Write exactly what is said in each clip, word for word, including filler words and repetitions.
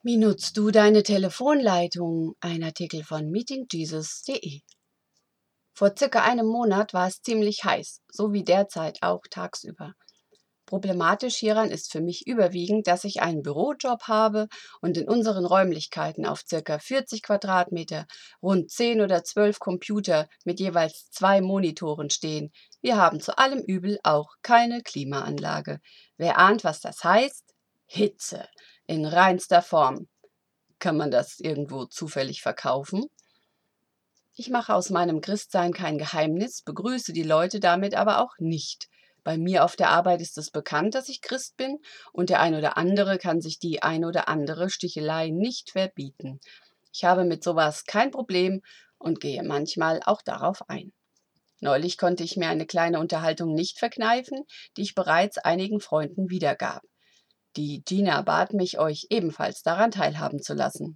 Wie nutzt du deine Telefonleitung? Ein Artikel von meeting jesus punkt de. Vor circa einem Monat war es ziemlich heiß, so wie derzeit auch tagsüber. Problematisch hieran ist für mich überwiegend, dass ich einen Bürojob habe und in unseren Räumlichkeiten auf circa vierzig Quadratmeter rund zehn oder zwölf Computer mit jeweils zwei Monitoren stehen. Wir haben zu allem Übel auch keine Klimaanlage. Wer ahnt, was das heißt? Hitze in reinster Form. Kann man das irgendwo zufällig verkaufen? Ich mache aus meinem Christsein kein Geheimnis, begrüße die Leute damit aber auch nicht. Bei mir auf der Arbeit ist es bekannt, dass ich Christ bin, und der ein oder andere kann sich die ein oder andere Stichelei nicht verbieten. Ich habe mit sowas kein Problem und gehe manchmal auch darauf ein. Neulich konnte ich mir eine kleine Unterhaltung nicht verkneifen, die ich bereits einigen Freunden wiedergab. Die Gina bat mich, euch ebenfalls daran teilhaben zu lassen.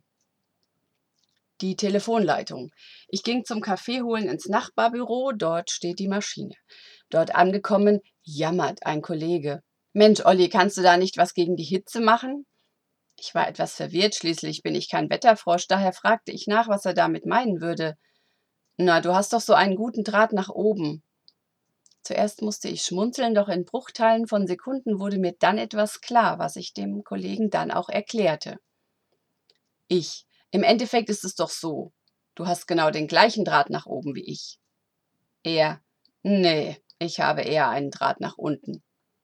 Die Telefonleitung. Ich ging zum Kaffee holen ins Nachbarbüro, dort steht die Maschine. Dort angekommen, jammert ein Kollege. Mensch, Olli, kannst du da nicht was gegen die Hitze machen? Ich war etwas verwirrt, schließlich bin ich kein Wetterfrosch, daher fragte ich nach, was er damit meinen würde. Na, du hast doch so einen guten Draht nach oben. Zuerst musste ich schmunzeln, doch in Bruchteilen von Sekunden wurde mir dann etwas klar, was ich dem Kollegen dann auch erklärte. Ich. Im Endeffekt ist es doch so. Du hast genau den gleichen Draht nach oben wie ich. Er. Nee, ich habe eher einen Draht nach unten.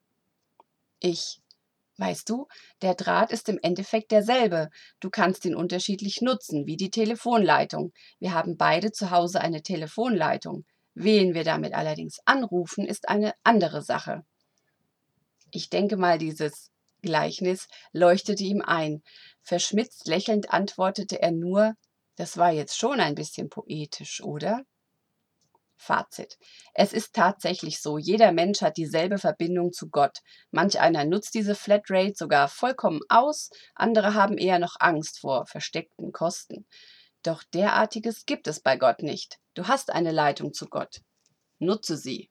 Ich. Weißt du, der Draht ist im Endeffekt derselbe. Du kannst ihn unterschiedlich nutzen, wie die Telefonleitung. Wir haben beide zu Hause eine Telefonleitung. Wen wir damit allerdings anrufen, ist eine andere Sache. Ich denke mal, dieses Gleichnis leuchtete ihm ein. Verschmitzt lächelnd antwortete er nur: „Das war jetzt schon ein bisschen poetisch, oder?“ Fazit: Es ist tatsächlich so, jeder Mensch hat dieselbe Verbindung zu Gott. Manch einer nutzt diese Flatrate sogar vollkommen aus, andere haben eher noch Angst vor versteckten Kosten. Doch derartiges gibt es bei Gott nicht. Du hast eine Leitung zu Gott. Nutze sie.